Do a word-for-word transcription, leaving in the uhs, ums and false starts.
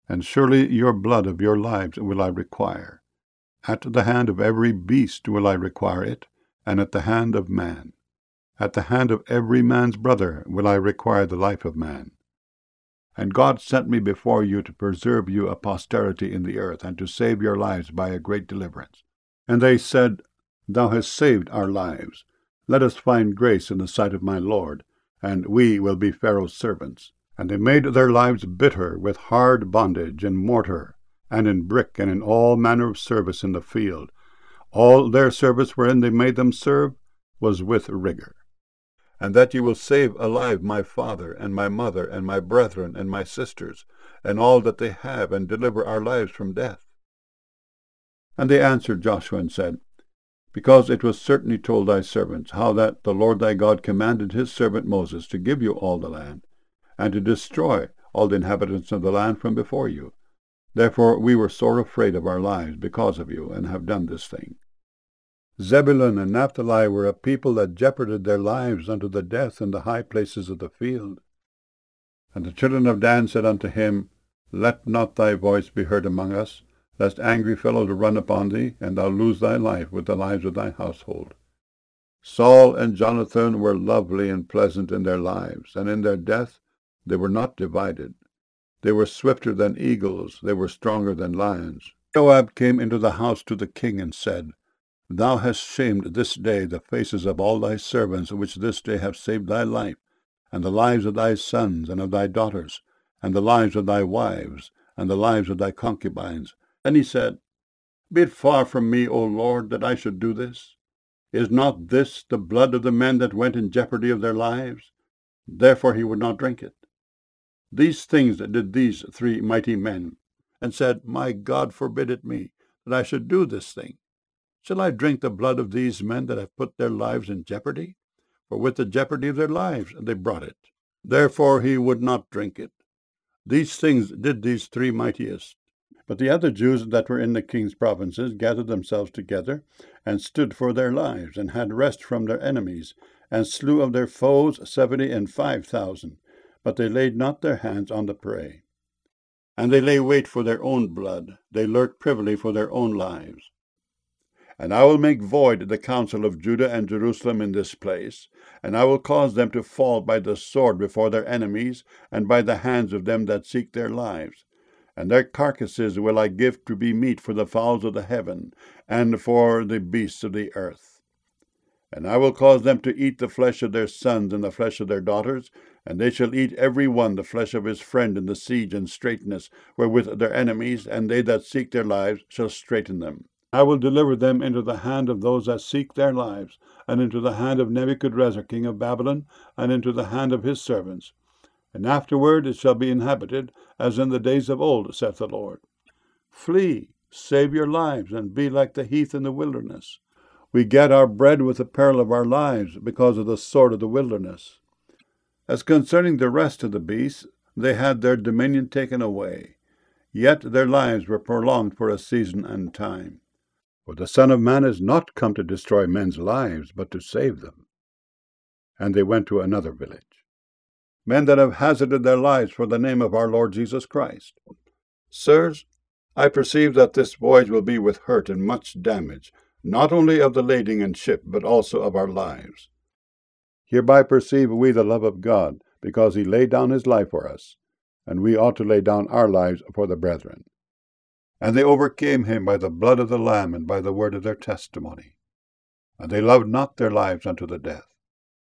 And surely your blood of your lives will I require. At the hand of every beast will I require it, and at the hand of man. At the hand of every man's brother will I require the life of man. And God sent me before you to preserve you a posterity in the earth, and to save your lives by a great deliverance. And they said, Thou hast saved our lives. Let us find grace in the sight of my Lord, and we will be Pharaoh's servants. And they made their lives bitter with hard bondage in mortar, and in brick, and in all manner of service in the field. All their service wherein they made them serve was with rigor. And that you will save alive my father, and my mother, and my brethren, and my sisters, and all that they have, and deliver our lives from death. And they answered Joshua and said, Because it was certainly told thy servants, how that the Lord thy God commanded his servant Moses to give you all the land, and to destroy all the inhabitants of the land from before you. Therefore we were sore afraid of our lives because of you, and have done this thing. Zebulun and Naphtali were a people that jeoparded their lives unto the death in the high places of the field. And the children of Dan said unto him, Let not thy voice be heard among us, lest angry fellows run upon thee, and thou lose thy life with the lives of thy household. Saul and Jonathan were lovely and pleasant in their lives, and in their death they were not divided. They were swifter than eagles, they were stronger than lions. Joab came into the house to the king and said, Thou hast shamed this day the faces of all thy servants, which this day have saved thy life, and the lives of thy sons and of thy daughters, and the lives of thy wives, and the lives of thy concubines. And he said, Be it far from me, O Lord, that I should do this. Is not this the blood of the men that went in jeopardy of their lives? Therefore he would not drink it. These things did these three mighty men, and said, My God forbid it me, that I should do this thing. Shall I drink the blood of these men that have put their lives in jeopardy? For with the jeopardy of their lives they brought it. Therefore he would not drink it. These things did these three mightiest. But the other Jews that were in the king's provinces gathered themselves together, and stood for their lives, and had rest from their enemies, and slew of their foes seventy and five thousand. But they laid not their hands on the prey. And they lay wait for their own blood, they lurked privily for their own lives. And I will make void the counsel of Judah and Jerusalem in this place, and I will cause them to fall by the sword before their enemies, and by the hands of them that seek their lives. And their carcasses will I give to be meat for the fowls of the heaven, and for the beasts of the earth. And I will cause them to eat the flesh of their sons and the flesh of their daughters, and they shall eat every one the flesh of his friend in the siege and straitness, wherewith their enemies, and they that seek their lives, shall straiten them. I will deliver them into the hand of those that seek their lives, and into the hand of Nebuchadrezzar king of Babylon, and into the hand of his servants. And afterward it shall be inhabited, as in the days of old, saith the Lord. Flee, save your lives, and be like the heath in the wilderness. We get our bread with the peril of our lives, because of the sword of the wilderness. As concerning the rest of the beasts, they had their dominion taken away, yet their lives were prolonged for a season and time. For the Son of Man is not come to destroy men's lives, but to save them. And they went to another village. Men that have hazarded their lives for the name of our Lord Jesus Christ. Sirs, I perceive that this voyage will be with hurt and much damage, not only of the lading and ship, but also of our lives. Hereby perceive we the love of God, because he laid down his life for us, and we ought to lay down our lives for the brethren. And they overcame him by the blood of the Lamb and by the word of their testimony. And they loved not their lives unto the death.